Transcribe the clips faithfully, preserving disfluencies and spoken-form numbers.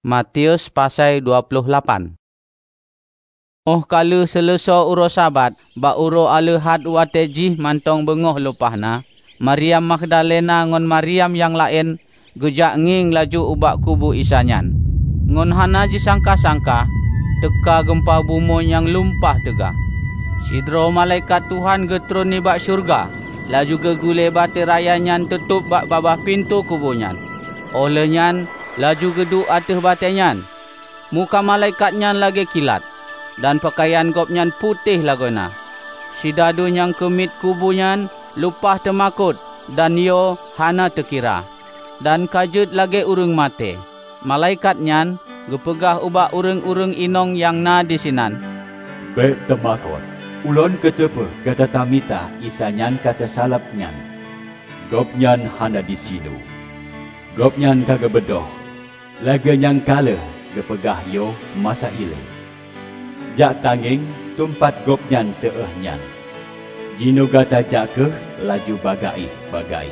Matius pasal dua puluh lapan. Oh kala selesa uro sabat, ba uro ale had wateji mantong bengoh lupahna, Maryam Magdalena ngon Maryam yang lain gejak nging laju ubak kubu Isa nyan. Ngon hana ji sangka-sangka, teka gempa bumo yang lumpah tega. Sidro malaikat Tuhan getrun ni bak syurga, laju gegule bate raya nyan tutup bak babah pintu kubu nyan. Oleh nyan, laju geduk ateh bate nyan. Muka malaikat nyan lagi kilat, dan pakaian gop nyan putih lagona. Sidadu yang kemit kubu nyan lupah temakut, dan yo hana tekira. Dan kajut lagi urung mate. Malaikat nyan gepegah ubak urung-urung inong yang na di sinan. Baik temakut, ulon ketepe kata tamita Isa nyan kata salap nyan. Gop nyan hana di sinu. Gop nyan kaga bedoh. Laga yang kala gepegah yo masa ile. Jak tanging tumpat gop nyan teeh nyan. Jino gata jak ke laju bagai bagai.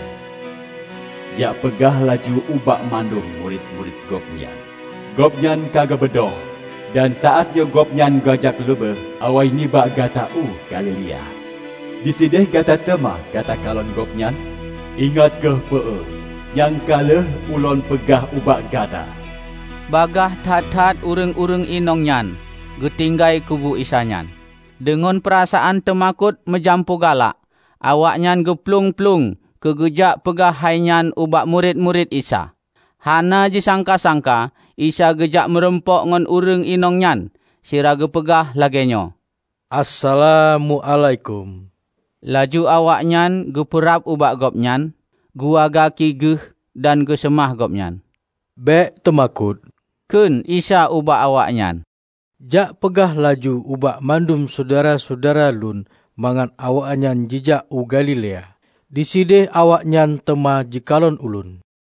Jak pegah laju ubak mandum murid-murid gop nyan. Gop nyan kaga bedoh. Dan saatnya gop nyan gajak lebe awai niba gata u Galilea. Disideh gata tema kata kalon gop nyan. Ingat ke pee yang kala ulon pegah ubak gata. Bagah tat-tat urung-urung inong nyan getinggai kubu Isa nyan. Dengan perasaan temakut menjampu galak, awak nyan geplung-plung kegejak pegah hai nyan ubak murid-murid Isa. Hana ji sangka-sangka Isa gejak merempok ngon urung inong nyan, sira gepegah lagenyo. Assalamualaikum. Laju awak nyan geperap ubak gop nyan, gua gaki geh dan gesemah gop nyan. Bek temakut. Kun Isa ubak awak nyan. Jak pegah laju ubak mandum saudara-saudara lun mangan awak nyan jejak u Galilea. Disideh awak nyan tema jikalon ulun.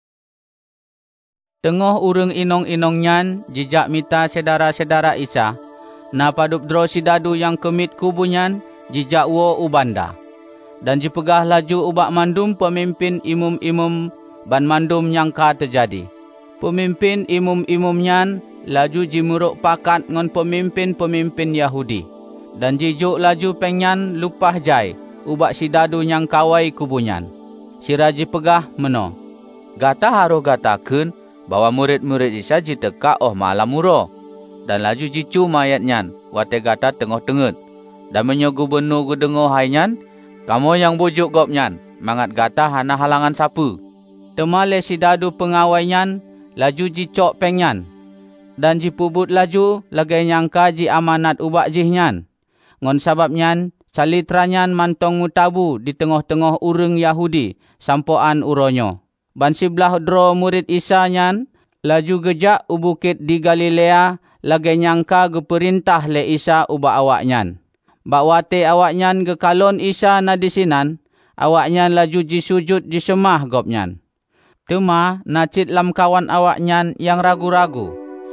Tengah urung inong-inong nyan jejak mita sedara-sedara Isa. Na padup dro sidadu yang kemit kubu nyan jejak wo ubanda. Dan jipegah laju ubak mandum pemimpin imum-imum ban mandum nyangka terjadi. Pemimpin imum-imum nyan laju jimuruk pakat ngon pemimpin-pemimpin Yahudi. Dan jijuk laju pengnyan lupah jai ubak sidadu yang kawai kubunyan. Siraji pegah meno. Gata haruh gatakeun bahwa murid-murid Isa jiteka oh malam muro. Dan laju jicu mayat nyan wate gata tengah-tengah. Dan menyo gubernur gedengo hai nyan, kamu yang bujuk gop nyan, mangat gata hana halangan sapu. Temale sidadu pengawai nyan laju jicok pengyan. Dan jipubut laju lagai nyangka ji amanat ubak jih nyan. Ngon sabab nyan, calitra nyan mantong mutabu di tengah-tengah urung Yahudi, sampoan uronyo. Ban siblah dro murid Isa nyan, laju gejak ubukit di Galilea, lagai nyangka geperintah le Isa ubak awak nyan. Bakwate awak nyan gekalon Isa na disinan, awak nyan laju jisujud jisemah gop nyan. Tema nacit lam kawan awak nyan yang ragu-ragu.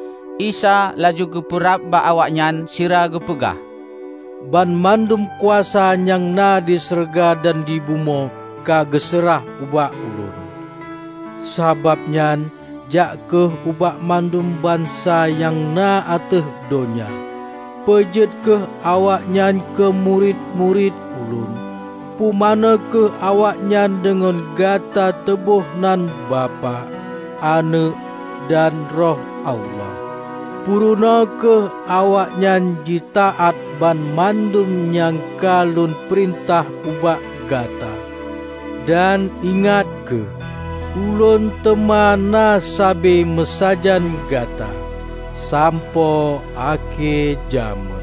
Isa laju gepurap ba awak nyan sira gepegah. Ban mandum kuasa yang na di serga dan di bumo ka geserah ubak ulun. Sabab nyan jak ke ubak mandum bangsa yang na ateh donya. Pejet ke awak nyan ke murid-murid ulun. Pumana ke awak nyan dengan gata tebuh nan Bapa, Anak dan Roh Allah. Puruna ke awak nyan jitaat ban mandum yang kalun perintah ubak gata. Dan ingat ke, ulun temana sabe mesajan gata, sampo ake jaman.